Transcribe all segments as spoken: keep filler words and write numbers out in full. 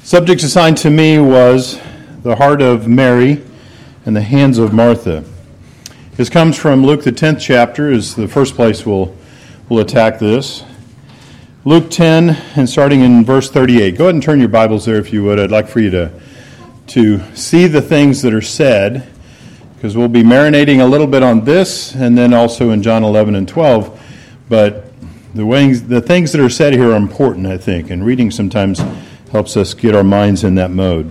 Subject assigned to me was the heart of Mary and the hands of Martha. This comes from Luke, the tenth chapter, is the first place we'll, we'll attack this. Luke ten, and starting in verse thirty-eight. Go ahead and turn your Bibles there if you would. I'd like for you to, to see the things that are said, because we'll be marinating a little bit on this, and then also in John eleven and twelve. But the, ways, the things that are said here are important, I think, and reading sometimes helps us get our minds in that mode.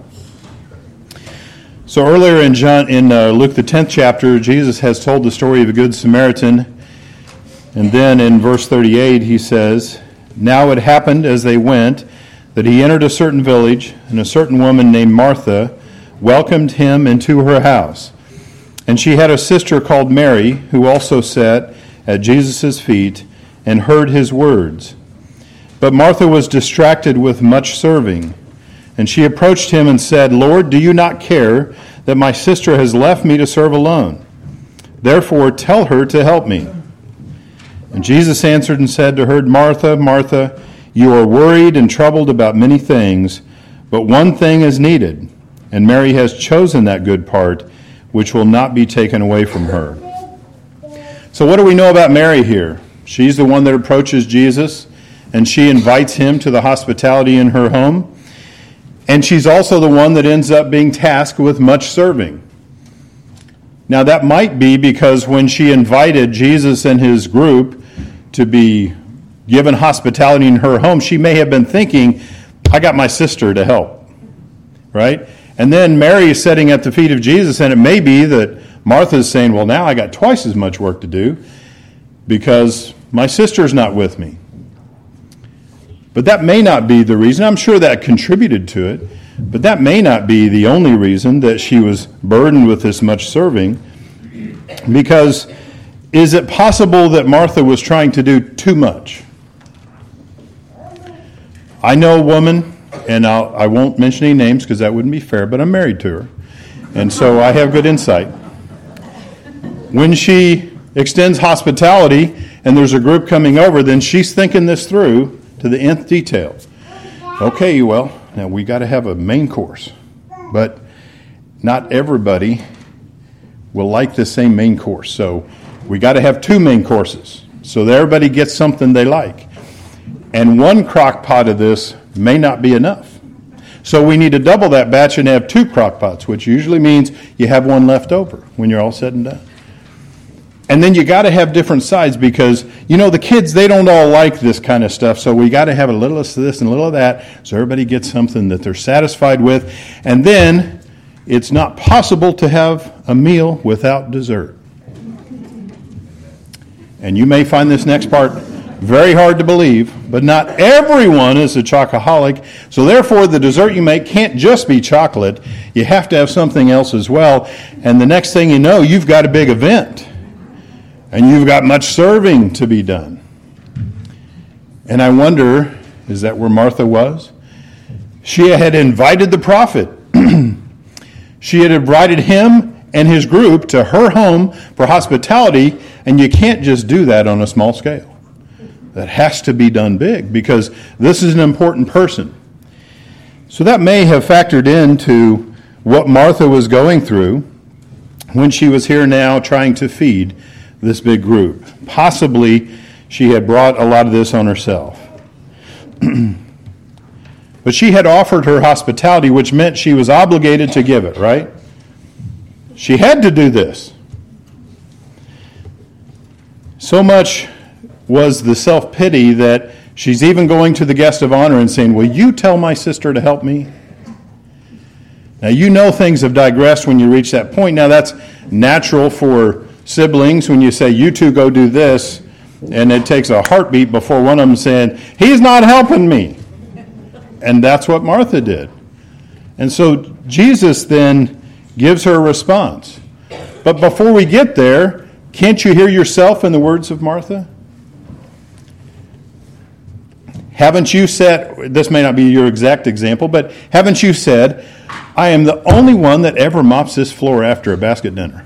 So earlier in John, in uh, Luke the tenth chapter, Jesus has told the story of a good Samaritan. And then in verse thirty-eight he says, "Now it happened as they went that he entered a certain village, and a certain woman named Martha welcomed him into her house. And she had a sister called Mary, who also sat at Jesus' feet and heard his words. But Martha was distracted with much serving. And she approached him and said, 'Lord, do you not care that my sister has left me to serve alone? Therefore tell her to help me.' And Jesus answered and said to her, 'Martha, Martha, you are worried and troubled about many things, but one thing is needed, and Mary has chosen that good part, which will not be taken away from her.'" So what do we know about Mary here? She's the one that approaches Jesus, and she invites him to the hospitality in her home. And she's also the one that ends up being tasked with much serving. Now that might be because when she invited Jesus and his group to be given hospitality in her home, she may have been thinking, I got my sister to help, right? And then Mary is sitting at the feet of Jesus, and it may be that Martha's saying, well, now I got twice as much work to do because my sister's not with me. But that may not be the reason. I'm sure that contributed to it, but that may not be the only reason that she was burdened with this much serving. Because is it possible that Martha was trying to do too much? I know a woman, and I'll, I won't mention any names because that wouldn't be fair, but I'm married to her. And so I have good insight. When she extends hospitality and there's a group coming over, then she's thinking this through to the nth detail. Okay, well, now we got to have a main course, but not everybody will like the same main course. So we got to have two main courses so that everybody gets something they like. And one crock pot of this may not be enough. So we need to double that batch and have two crock pots, which usually means you have one left over when you're all said and done. And then you got to have different sides because, you know, the kids, they don't all like this kind of stuff. So we got to have a little of this and a little of that so everybody gets something that they're satisfied with. And then it's not possible to have a meal without dessert. And you may find this next part very hard to believe, but not everyone is a chocoholic. So therefore, the dessert you make can't just be chocolate. You have to have something else as well. And the next thing you know, you've got a big event. And you've got much serving to be done. And I wonder, is that where Martha was? She had invited the prophet. She had invited him and his group to her home for hospitality, and you can't just do that on a small scale. That has to be done big because this is an important person. So that may have factored into what Martha was going through when she was here now trying to feed this big group. Possibly she had brought a lot of this on herself. But she had offered her hospitality, which meant she was obligated to give it, right? She had to do this. So much was the self-pity that she's even going to the guest of honor and saying, will you tell my sister to help me? Now you know things have digressed when you reach that point. Now that's natural for siblings when you say, you two go do this, and it takes a heartbeat before one of them saying, he's not helping me. And that's what Martha did. And so Jesus then gives her a response. But before we get there, can't you hear yourself in the words of Martha? Haven't you said, this may not be your exact example, but haven't you said, I am the only one that ever mops this floor after a basket dinner?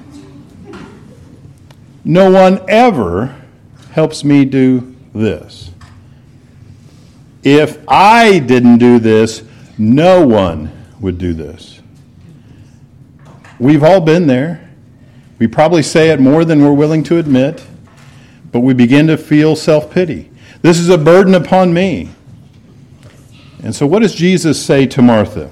No one ever helps me do this. If I didn't do this, No one would do this. We've all been there. We probably say it more than we're willing to admit, but we begin to feel self-pity. This is a burden upon me. And so what does Jesus say to Martha?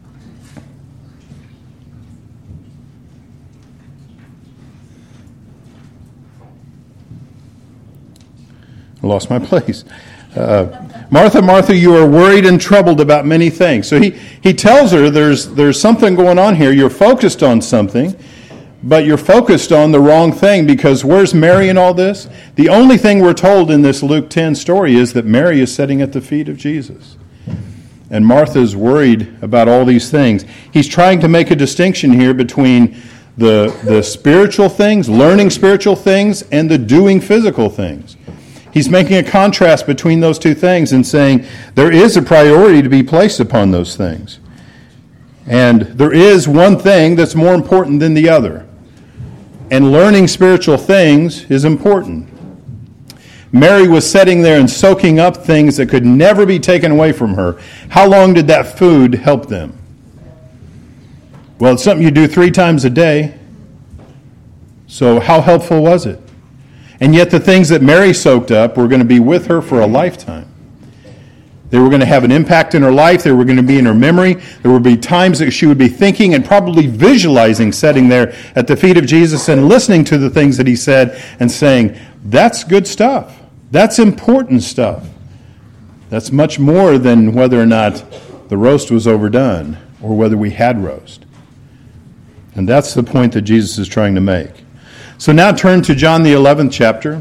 I lost my place. Uh, Martha, Martha, you are worried and troubled about many things. So he, he tells her there's, there's something going on here. You're focused on something, but you're focused on the wrong thing, because where's Mary in all this? The only thing we're told in this Luke ten story is that Mary is sitting at the feet of Jesus. And Martha's worried about all these things. He's trying to make a distinction here between the, the spiritual things, learning spiritual things, and the doing physical things. He's making a contrast between those two things and saying there is a priority to be placed upon those things. And there is one thing that's more important than the other. And learning spiritual things is important. Mary was sitting there and soaking up things that could never be taken away from her. How long did that food help them? Well, it's something you do three times a day. So how helpful was it? And yet the things that Mary soaked up were going to be with her for a lifetime. They were going to have an impact in her life. They were going to be in her memory. There would be times that she would be thinking and probably visualizing sitting there at the feet of Jesus and listening to the things that he said and saying, that's good stuff. That's important stuff. That's much more than whether or not the roast was overdone or whether we had roast. And that's the point that Jesus is trying to make. So now turn to John the eleventh chapter.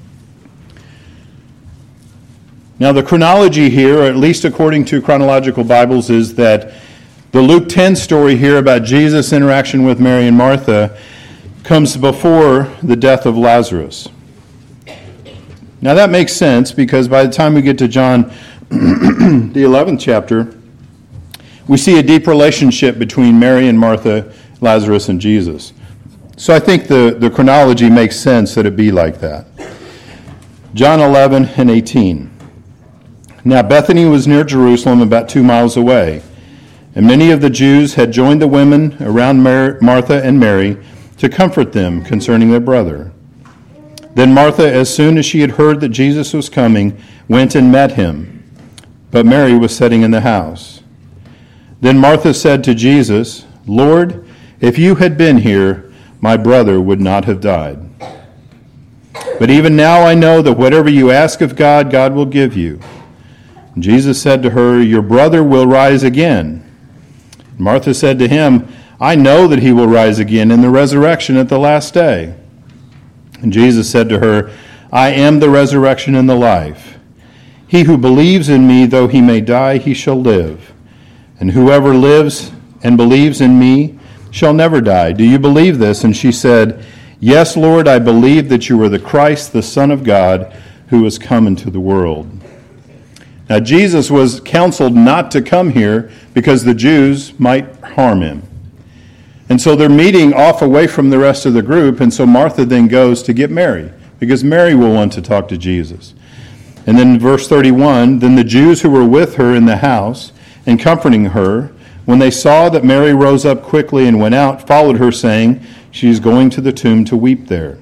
Now the chronology here, or at least according to chronological Bibles, is that the Luke ten story here about Jesus' interaction with Mary and Martha comes before the death of Lazarus. Now that makes sense, because by the time we get to John the eleventh chapter, we see a deep relationship between Mary and Martha, Lazarus, and Jesus. So I think the, the chronology makes sense that it be like that. John eleven and eighteen. Now Bethany was near Jerusalem, about two miles away, and many of the Jews had joined the women around Mar- Martha and Mary to comfort them concerning their brother. Then Martha, as soon as she had heard that Jesus was coming, went and met him, but Mary was sitting in the house. Then Martha said to Jesus, Lord, if you had been here, my brother would not have died. But even now I know that whatever you ask of God, God will give you. And Jesus said to her, your brother will rise again. Martha said to him, I know that he will rise again in the resurrection at the last day. And Jesus said to her, I am the resurrection and the life. He who believes in me, though he may die, he shall live. And whoever lives and believes in me shall never die. Do you believe this? And she said, yes, Lord, I believe that you are the Christ, the Son of God, who has come into the world. Now, Jesus was counseled not to come here because the Jews might harm him. And so they're meeting off away from the rest of the group, and so Martha then goes to get Mary, because Mary will want to talk to Jesus. And then in verse thirty-one, then the Jews who were with her in the house and comforting her, when they saw that Mary rose up quickly and went out, followed her, saying, she is going to the tomb to weep there.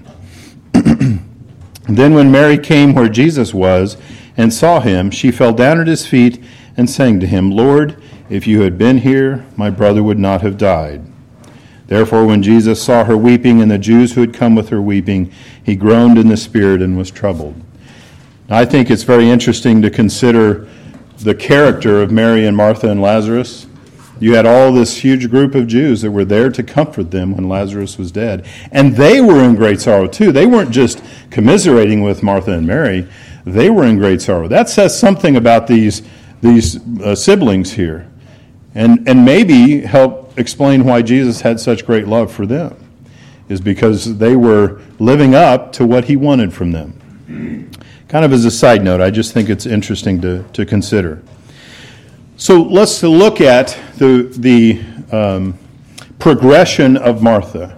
Then when Mary came where Jesus was and saw him, she fell down at his feet and sang to him, Lord, if you had been here, my brother would not have died. Therefore, when Jesus saw her weeping and the Jews who had come with her weeping, he groaned in the spirit and was troubled. Now, I think it's very interesting to consider the character of Mary and Martha and Lazarus. You had all this huge group of Jews that were there to comfort them when Lazarus was dead. And they were in great sorrow too. They weren't just commiserating with Martha and Mary. They were in great sorrow. That says something about these, these uh, siblings here. And, and maybe help explain why Jesus had such great love for them, is because they were living up to what he wanted from them. Kind of as a side note, I just think it's interesting to, to consider. So let's look at the, the um, progression of Martha.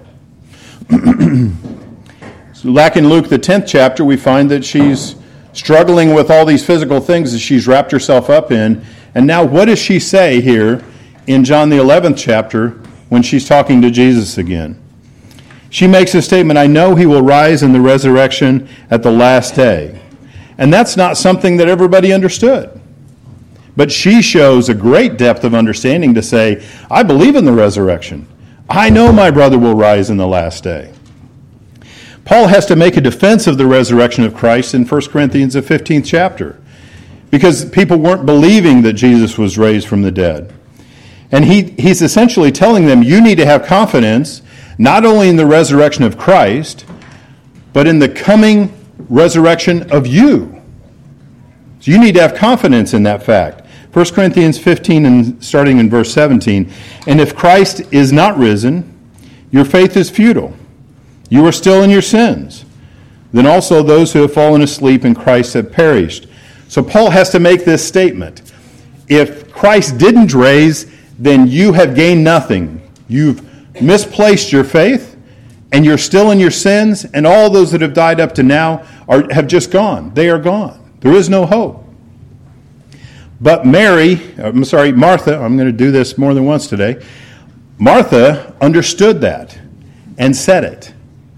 So back in Luke, the tenth chapter, we find that she's struggling with all these physical things that she's wrapped herself up in, And now what does she say here in John the eleventh chapter when she's talking to Jesus again? She makes a statement, I know he will rise in the resurrection at the last day. And that's not something that everybody understood. But she shows a great depth of understanding to say, I believe in the resurrection. I know my brother will rise in the last day. Paul has to make a defense of the resurrection of Christ in First Corinthians, the fifteenth chapter, because people weren't believing that Jesus was raised from the dead. And he, he's essentially telling them, you need to have confidence not only in the resurrection of Christ, but in the coming resurrection of you. So you need to have confidence in that fact. First Corinthians fifteen, and starting in verse seventeen, and if Christ is not risen, your faith is futile. You are still in your sins. Then also those who have fallen asleep in Christ have perished. So Paul has to make this statement. If Christ didn't raise, then you have gained nothing. You've misplaced your faith, and you're still in your sins, and all those that have died up to now are have just gone. They are gone. There is no hope. But Mary, I'm sorry, Martha, I'm going to do this more than once today. Martha understood that and said it.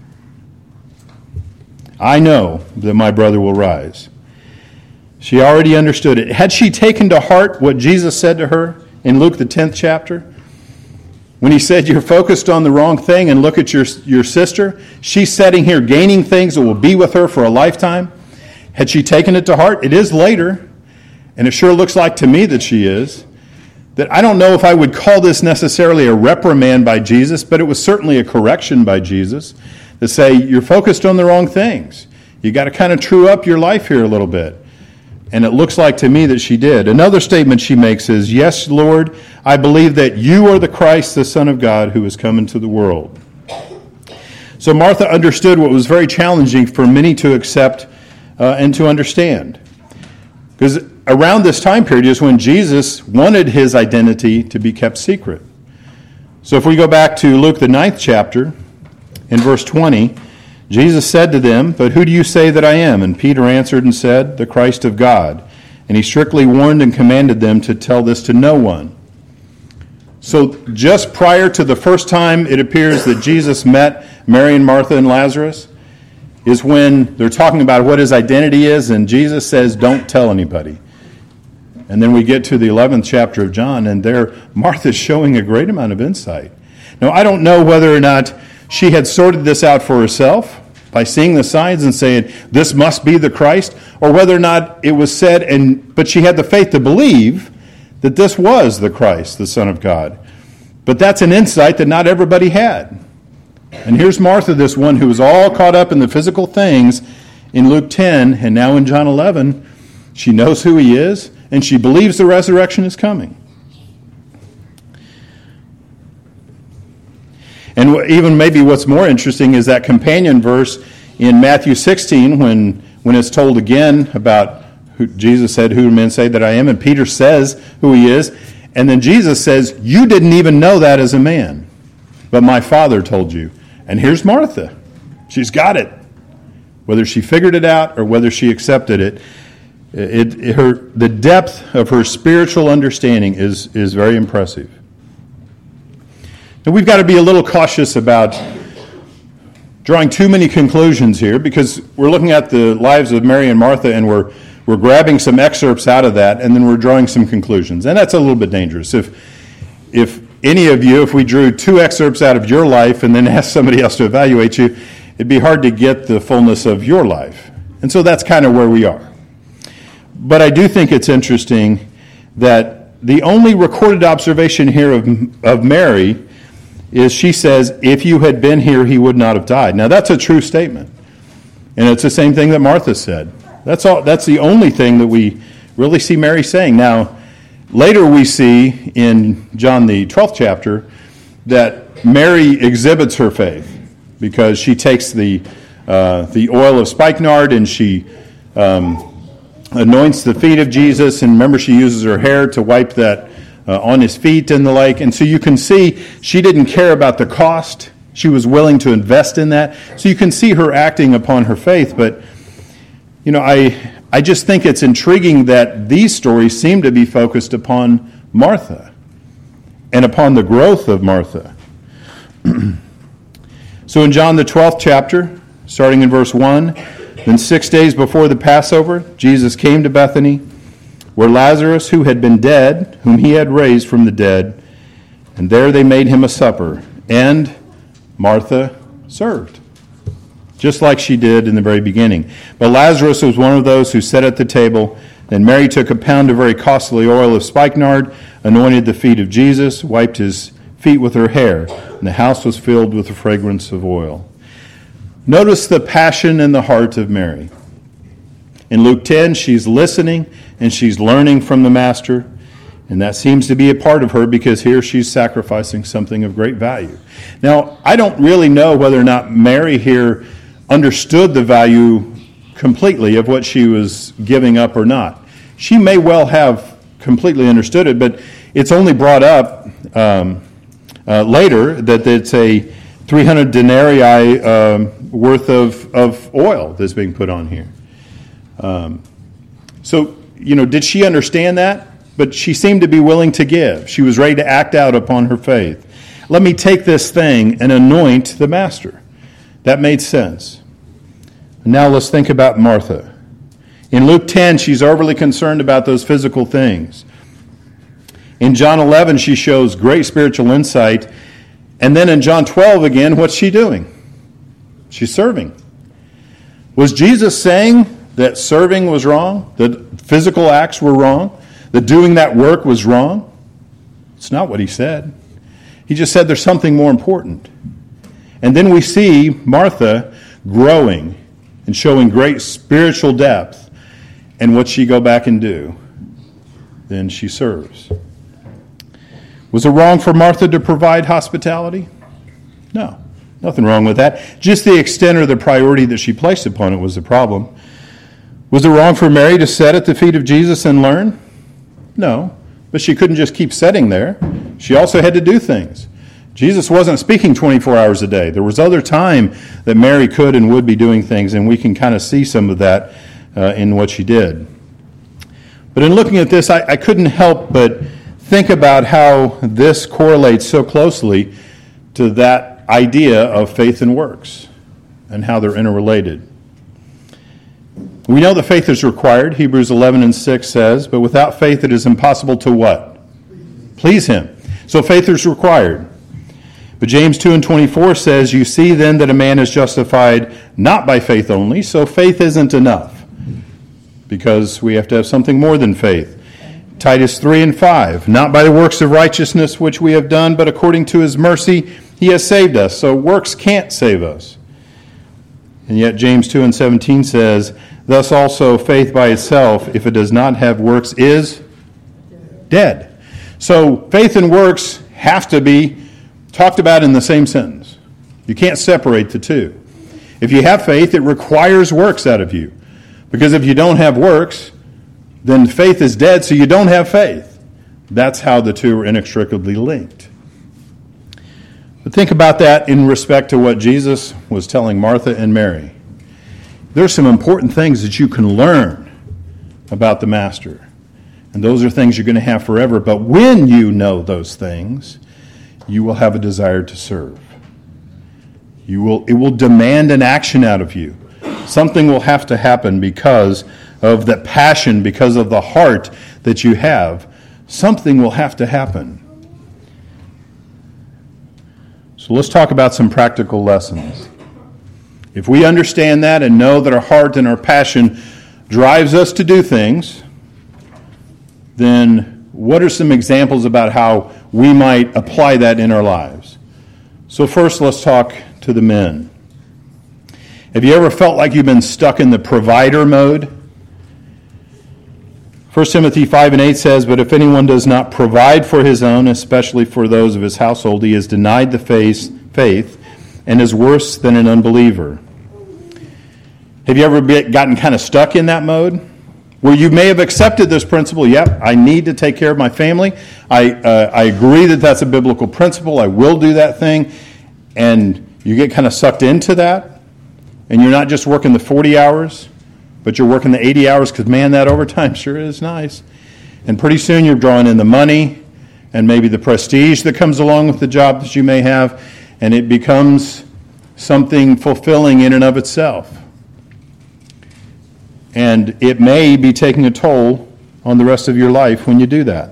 I know that my brother will rise. She already understood it. Had she taken to heart what Jesus said to her in Luke, the tenth chapter? When he said, you're focused on the wrong thing and look at your, your sister. She's sitting here gaining things that will be with her for a lifetime. Had she taken it to heart? It is later. And it sure looks like to me that she is. That I don't know if I would call this necessarily a reprimand by Jesus, but it was certainly a correction by Jesus to say, you're focused on the wrong things. You got to kind of true up your life here a little bit. And it looks like to me that she did. Another statement she makes is, yes, Lord, I believe that you are the Christ, the Son of God, who has come into the world. So Martha understood what was very challenging for many to accept uh, and to understand. Because around this time period is when Jesus wanted his identity to be kept secret. So if we go back to Luke, the ninth chapter, in verse twenty, Jesus said to them, but who do you say that I am? And Peter answered and said, the Christ of God. And he strictly warned and commanded them to tell this to no one. So just prior to the first time it appears that Jesus met Mary and Martha and Lazarus is when they're talking about what his identity is, and Jesus says, don't tell anybody. And then we get to the eleventh chapter of John, and there Martha's showing a great amount of insight. Now, I don't know whether or not she had sorted this out for herself by seeing the signs and saying, this must be the Christ, or whether or not it was said, and but she had the faith to believe that this was the Christ, the Son of God. But that's an insight that not everybody had. And here's Martha, this one who was all caught up in the physical things in Luke ten, and now in John eleven, she knows who he is, and she believes the resurrection is coming. And even maybe what's more interesting is that companion verse in Matthew sixteen when, when it's told again about who Jesus said, who do men say that I am? And Peter says who he is. And then Jesus says, you didn't even know that as a man, but my Father told you. And here's Martha. She's got it. Whether she figured it out or whether she accepted it, it, it her the depth of her spiritual understanding is, is very impressive. Now, we've got to be a little cautious about drawing too many conclusions here because we're looking at the lives of Mary and Martha and we're we're grabbing some excerpts out of that and then we're drawing some conclusions. And that's a little bit dangerous. If if any of you, if we drew two excerpts out of your life and then asked somebody else to evaluate you, it'd be hard to get the fullness of your life. And so that's kind of where we are. But I do think it's interesting that the only recorded observation here of, of Mary is she says, if you had been here, he would not have died. Now, that's a true statement. And it's the same thing that Martha said. That's all. That's the only thing that we really see Mary saying. Now, later we see in John the twelfth chapter that Mary exhibits her faith because she takes the uh, the oil of spikenard and she um, anoints the feet of Jesus. And remember, she uses her hair to wipe that Uh, on his feet and the like. And so you can see she didn't care about the cost. She was willing to invest in that. So you can see her acting upon her faith. But, you know, I I just think it's intriguing that these stories seem to be focused upon Martha and upon the growth of Martha. So in John the twelfth chapter, starting in verse one, then six days before the Passover, Jesus came to Bethany, where Lazarus, who had been dead, whom he had raised from the dead, and there they made him a supper, and Martha served, just like she did in the very beginning. But Lazarus was one of those who sat at the table. Then Mary took a pound of very costly oil of spikenard, anointed the feet of Jesus, wiped his feet with her hair, and the house was filled with the fragrance of oil. Notice the passion in the heart of Mary. In Luke ten, she's listening and she's learning from the Master, and that seems to be a part of her because here she's sacrificing something of great value. Now, I don't really know whether or not Mary here understood the value completely of what she was giving up or not. She may well have completely understood it, but it's only brought up um, uh, later that it's a three hundred denarii um, worth of, of oil that's being put on here. Um, so, you know, did she understand that? But she seemed to be willing to give. She was ready to act out upon her faith. Let me take this thing and anoint the Master. That made sense. Now let's think about Martha. In Luke ten, she's overly concerned about those physical things. In John eleven, she shows great spiritual insight. And then in John twelve again, what's she doing? She's serving. Was Jesus saying that serving was wrong? That physical acts were wrong? That doing that work was wrong? It's not what he said. He just said there's something more important. And then we see Martha growing and showing great spiritual depth. And what's she go back and do? Then she serves. Was it wrong for Martha to provide hospitality? No, nothing wrong with that. Just the extent or the priority that she placed upon it was the problem. Was it wrong for Mary to sit at the feet of Jesus and learn? No, but she couldn't just keep sitting there. She also had to do things. Jesus wasn't speaking twenty-four hours a day. There was other time that Mary could and would be doing things, and we can kind of see some of that uh, in what she did. But in looking at this, I, I couldn't help but think about how this correlates so closely to that idea of faith and works and how they're interrelated. We know that faith is required. Hebrews eleven and six says, but without faith it is impossible to what? Please him. So faith is required. But James two and twenty-four says, you see then that a man is justified not by faith only, so faith isn't enough, because we have to have something more than faith. Titus three and five, not by the works of righteousness which we have done, but according to his mercy he has saved us. So works can't save us. And yet James two and seventeen says, thus also faith by itself, if it does not have works, is dead. So faith and works have to be talked about in the same sentence. You can't separate the two. If you have faith, it requires works out of you. Because if you don't have works, then faith is dead, so you don't have faith. That's how the two are inextricably linked. But think about that in respect to what Jesus was telling Martha and Mary. There's some important things that you can learn about the Master. And those are things you're going to have forever. But when you know those things, you will have a desire to serve. You will, it will demand an action out of you. Something will have to happen because of the passion, because of the heart that you have. Something will have to happen. So let's talk about some practical lessons. If we understand that and know that our heart and our passion drives us to do things, then what are some examples about how we might apply that in our lives? So first, let's talk to the men. Have you ever felt like you've been stuck in the provider mode? First Timothy five and eight says, but if anyone does not provide for his own, especially for those of his household, he has denied the faith and is worse than an unbeliever. Have you ever been, gotten kind of stuck in that mode? Where you may have accepted this principle, yep, I need to take care of my family. I uh, I agree that that's a biblical principle. I will do that thing. And you get kind of sucked into that. And you're not just working the forty hours, but you're working the eighty hours because, man, that overtime sure is nice. And pretty soon you're drawing in the money and maybe the prestige that comes along with the job that you may have, and it becomes something fulfilling in and of itself. And it may be taking a toll on the rest of your life when you do that.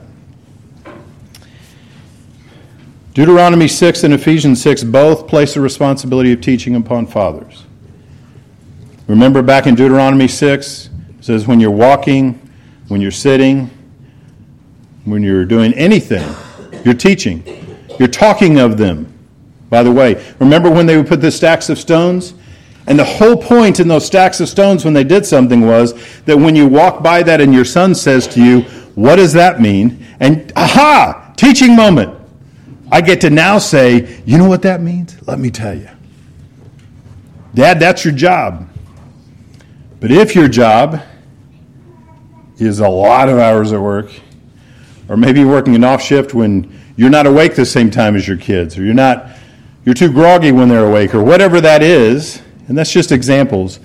Deuteronomy six and Ephesians six both place the responsibility of teaching upon fathers. Remember back in Deuteronomy six, it says when you're walking, when you're sitting, when you're doing anything, you're teaching. You're talking of them. By the way, remember when they would put the stacks of stones? And the whole point in those stacks of stones when they did something was that when you walk by that and your son says to you, what does that mean? And aha, teaching moment. I get to now say, you know what that means? Let me tell you. Dad, that's your job. But if your job is a lot of hours at work, or maybe you're working an off shift when you're not awake the same time as your kids, or you're not, you're too groggy when they're awake, or whatever that is, and that's just examples.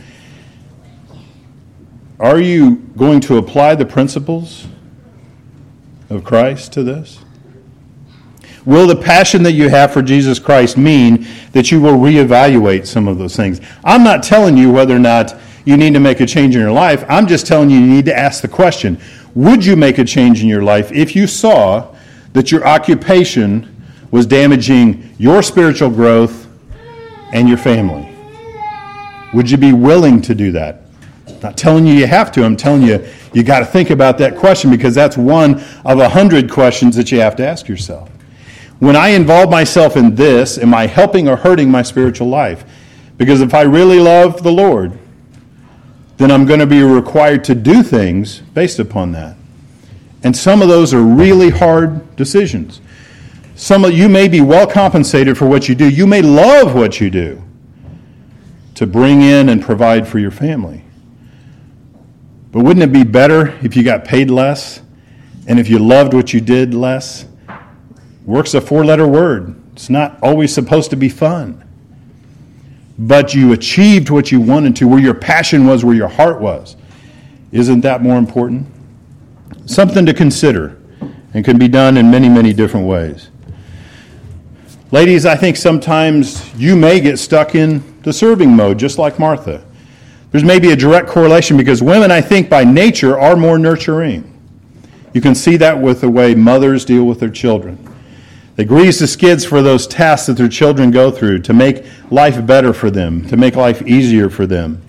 Are you going to apply the principles of Christ to this? Will the passion that you have for Jesus Christ mean that you will reevaluate some of those things? I'm not telling you whether or not you need to make a change in your life. I'm just telling you you need to ask the question, would you make a change in your life if you saw that your occupation was damaging your spiritual growth and your family? Would you be willing to do that? I'm not telling you you have to. I'm telling you you got to think about that question, because that's one of a hundred questions that you have to ask yourself. When I involve myself in this, am I helping or hurting my spiritual life? Because if I really love the Lord, then I'm going to be required to do things based upon that. And some of those are really hard decisions. Some of you may be well compensated for what you do. You may love what you do to bring in and provide for your family. But wouldn't it be better if you got paid less and if you loved what you did less? Work's a four-letter word. It's not always supposed to be fun. But you achieved what you wanted to, where your passion was, where your heart was. Isn't that more important? Something to consider, and can be done in many, many different ways. Ladies, I think sometimes you may get stuck in the serving mode, just like Martha. There's maybe a direct correlation, because women, I think, by nature, are more nurturing. You can see that with the way mothers deal with their children. They grease the skids for those tasks that their children go through to make life better for them, to make life easier for them.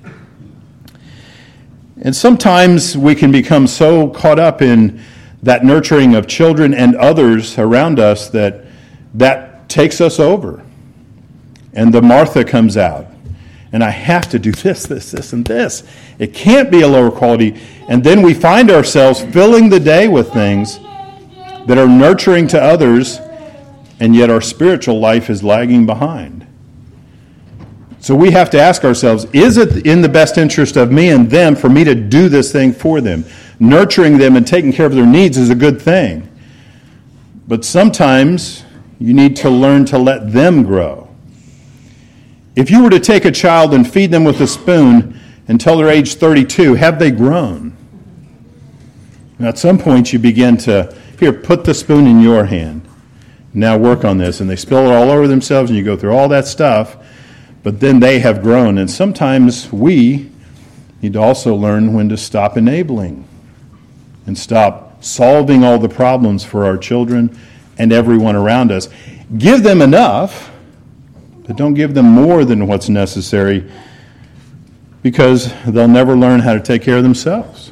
And sometimes we can become so caught up in that nurturing of children and others around us that that takes us over. And the Martha comes out. And I have to do this, this, this, and this. It can't be a lower quality. And then we find ourselves filling the day with things that are nurturing to others, and yet our spiritual life is lagging behind. So we have to ask ourselves, is it in the best interest of me and them for me to do this thing for them? Nurturing them and taking care of their needs is a good thing. But sometimes you need to learn to let them grow. If you were to take a child and feed them with a spoon until they're age thirty-two, have they grown? And at some point you begin to, here, put the spoon in your hand. Now work on this. And they spill it all over themselves, and you go through all that stuff. But then they have grown. And sometimes we need to also learn when to stop enabling and stop solving all the problems for our children and everyone around us. Give them enough, but don't give them more than what's necessary, because they'll never learn how to take care of themselves.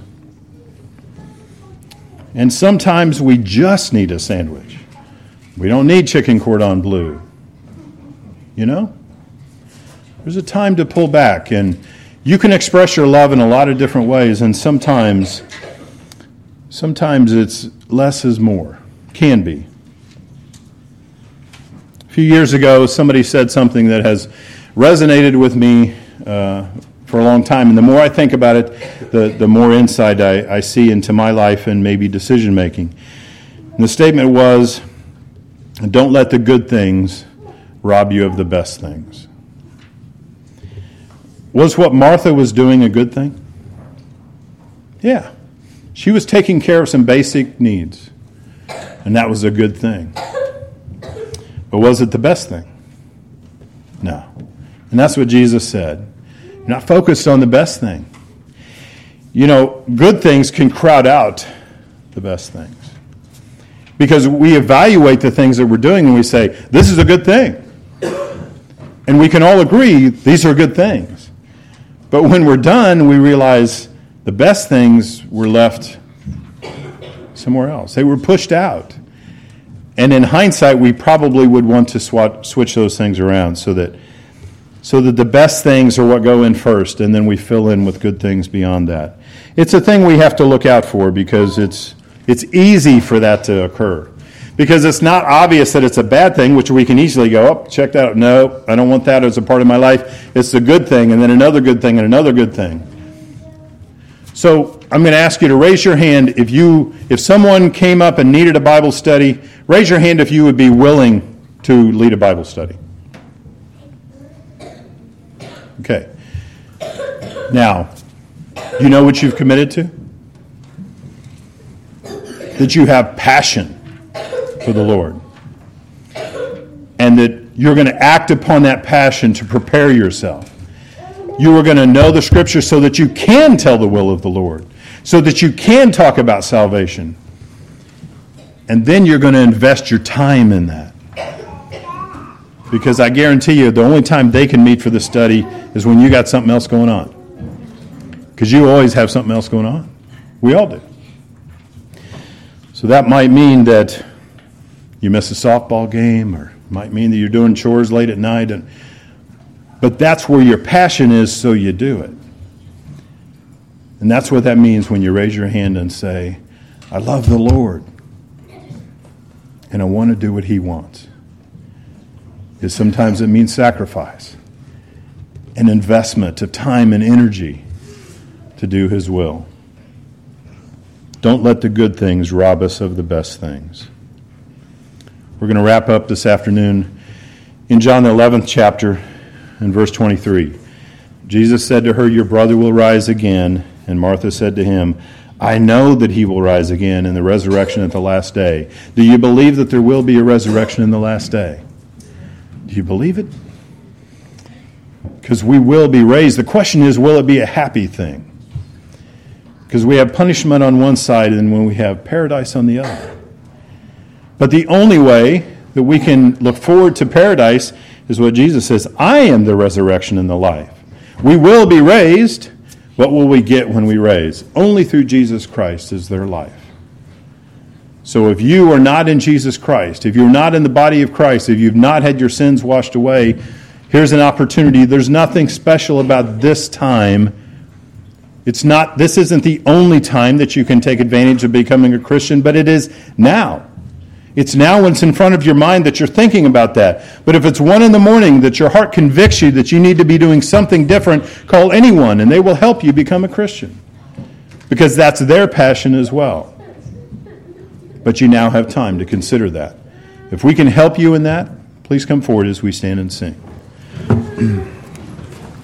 And sometimes we just need a sandwich. We don't need chicken cordon bleu. You know? There's a time to pull back, and you can express your love in a lot of different ways, and sometimes, sometimes it's less is more. Can be. A few years ago, somebody said something that has resonated with me uh, for a long time, and the more I think about it, the, the more insight I, I see into my life and maybe decision making. And the statement was, don't let the good things rob you of the best things. Was what Martha was doing a good thing? Yeah. She was taking care of some basic needs. And that was a good thing. But was it the best thing? No. And that's what Jesus said. You're not focused on the best thing. You know, good things can crowd out the best things. Because we evaluate the things that we're doing and we say, this is a good thing. And we can all agree these are good things. But when we're done, we realize the best things were left somewhere else. They were pushed out. And in hindsight, we probably would want to swat, switch those things around so that so that the best things are what go in first, and then we fill in with good things beyond that. It's a thing we have to look out for because it's it's easy for that to occur. Because it's not obvious that it's a bad thing, which we can easily go, oh, check that out. No, I don't want that as a part of my life. It's a good thing, and then another good thing, and another good thing. So I'm going to ask you to raise your hand if you, if someone came up and needed a Bible study, raise your hand if you would be willing to lead a Bible study. Okay. Now, you know what you've committed to? That you have passion for the Lord. And that you're going to act upon that passion to prepare yourself. You are going to know the Scripture so that you can tell the will of the Lord. So that you can talk about salvation. And then you're going to invest your time in that. Because I guarantee you, the only time they can meet for the study is when you got something else going on. Because you always have something else going on. We all do. So that might mean that you miss a softball game, or might mean that you're doing chores late at night. And, but that's where your passion is, so you do it. And that's what that means when you raise your hand and say, I love the Lord, and I want to do what He wants. Is sometimes it means sacrifice, an investment of time and energy to do His will. Don't let the good things rob us of the best things. We're going to wrap up this afternoon in John the eleventh chapter and verse twenty-three. Jesus said to her, your brother will rise again. And Martha said to Him, I know that He will rise again in the resurrection at the last day. Do you believe that there will be a resurrection in the last day? Do you believe it? Because we will be raised. The question is, will it be a happy thing? Because we have punishment on one side and when we have paradise on the other. But the only way that we can look forward to paradise is what Jesus says, I am the resurrection and the life. We will be raised. What will we get when we raise? Only through Jesus Christ is there life. So if you are not in Jesus Christ, if you're not in the body of Christ, if you've not had your sins washed away, here's an opportunity. There's nothing special about this time. It's not, this isn't the only time that you can take advantage of becoming a Christian, but it is now. It's now when it's in front of your mind that you're thinking about that. But if it's one in the morning that your heart convicts you that you need to be doing something different, call anyone and they will help you become a Christian. Because that's their passion as well. But you now have time to consider that. If we can help you in that, please come forward as we stand and sing.